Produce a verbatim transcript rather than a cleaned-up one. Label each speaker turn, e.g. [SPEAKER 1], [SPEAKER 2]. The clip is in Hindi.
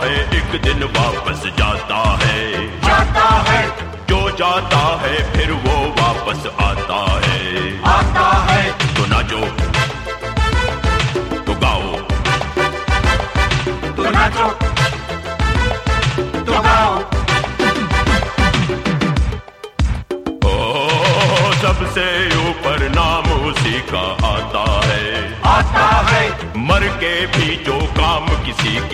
[SPEAKER 1] है एक दिन वापस जाता है,
[SPEAKER 2] जाता है।
[SPEAKER 1] जो जाता है फिर वो वापस आता है,
[SPEAKER 2] आता है।
[SPEAKER 1] तो नाचो तो गाओ,
[SPEAKER 2] तो नाचो तो गाओ।
[SPEAKER 1] ओ सबसे ऊपर नाम उसी का आता है,
[SPEAKER 2] आता है।
[SPEAKER 1] मर के भी जो काम किसी